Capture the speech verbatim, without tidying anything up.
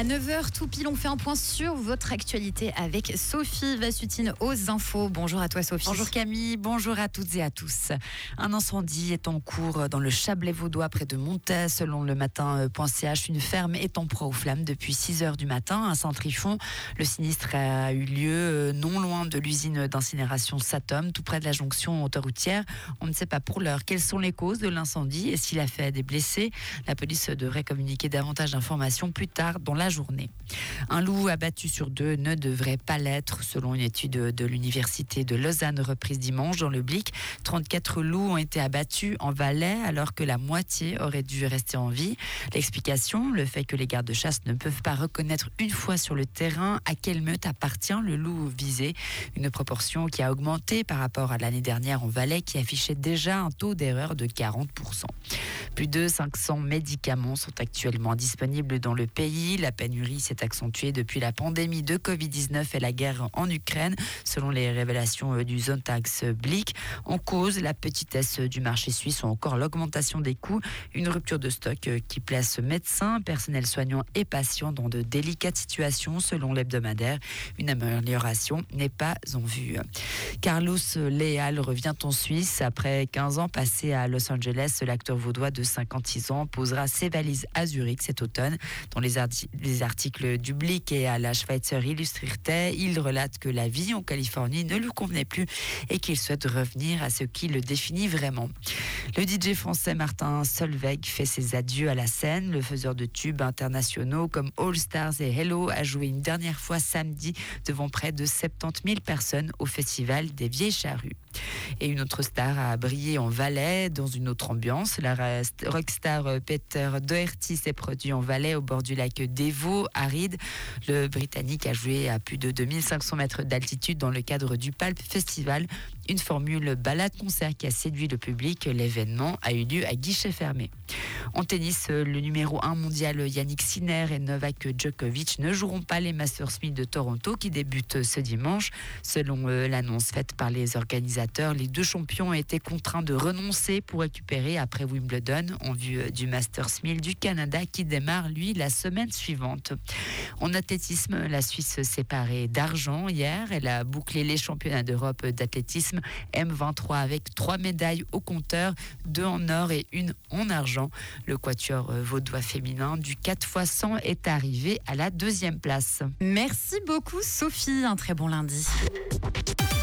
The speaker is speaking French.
À neuf heures, tout pile, on fait un point sur votre actualité avec Sophie Vassutine aux infos. Bonjour à toi Sophie. Bonjour Camille, bonjour à toutes et à tous. Un incendie est en cours dans le Chablais vaudois près de Montaix. Selon le matin.ch, une ferme est en proie aux flammes depuis six heures du matin à Saint-Trifon. Le sinistre a eu lieu non loin de l'usine d'incinération Satom, tout près de la jonction autoroutière. On ne sait pas pour l'heure quelles sont les causes de l'incendie et s'il a fait des blessés. La police devrait communiquer davantage d'informations plus tard dans la journée. Un loup abattu sur deux ne devrait pas l'être, selon une étude de l'université de Lausanne reprise dimanche dans le Blic. trente-quatre loups ont été abattus en Valais alors que la moitié aurait dû rester en vie. L'explication, le fait que les gardes de chasse ne peuvent pas reconnaître une fois sur le terrain à quelle meute appartient le loup visé. Une proportion qui a augmenté par rapport à l'année dernière en Valais qui affichait déjà un taux d'erreur de quarante pour cent. Plus de cinq cents médicaments sont actuellement disponibles dans le pays. La pénurie s'est accentuée depuis la pandémie de covid dix-neuf et la guerre en Ukraine, selon les révélations du Zontax Blick. En cause, la petitesse du marché suisse ou encore l'augmentation des coûts. Une rupture de stock qui place médecins, personnel soignant et patients dans de délicates situations, selon l'hebdomadaire. Une amélioration n'est pas en vue. Carlos Leal revient en Suisse. Après quinze ans passés à Los Angeles, l'acteur vaudois de cinquante-six ans posera ses valises à Zurich cet automne. Dans les, arti- les articles du Blick et à la Schweizer Illustrierte, il relate que la vie en Californie ne lui convenait plus et qu'il souhaite revenir à ce qui le définit vraiment. Le D J français Martin Solveig fait ses adieux à la scène. Le faiseur de tubes internationaux comme All Stars et Hello a joué une dernière fois samedi devant près de soixante-dix mille personnes au festival des Vieilles Charrues. Et une autre star a brillé en Valais dans une autre ambiance. La rockstar Peter Doherty s'est produit en Valais au bord du lac Devaux, aride. Le Britannique a joué à plus de deux mille cinq cents mètres d'altitude dans le cadre du Pulp Festival, une formule balade-concert qui a séduit le public. L'événement a eu lieu à guichet fermé. En tennis, le numéro un mondial Yannick Sinner et Novak Djokovic ne joueront pas les Masters mille de Toronto qui débutent ce dimanche. Selon l'annonce faite par les organisateurs, les deux champions ont été contraints de renoncer pour récupérer après Wimbledon en vue du Masters mille du Canada qui démarre, lui, la semaine suivante. En athlétisme, la Suisse s'est parée d'argent hier. Elle a bouclé les championnats d'Europe d'athlétisme M vingt-trois avec trois médailles au compteur, deux en or et une en argent. Le quatuor vaudois féminin du quatre fois cent est arrivé à la deuxième place. Merci beaucoup Sophie, un très bon lundi.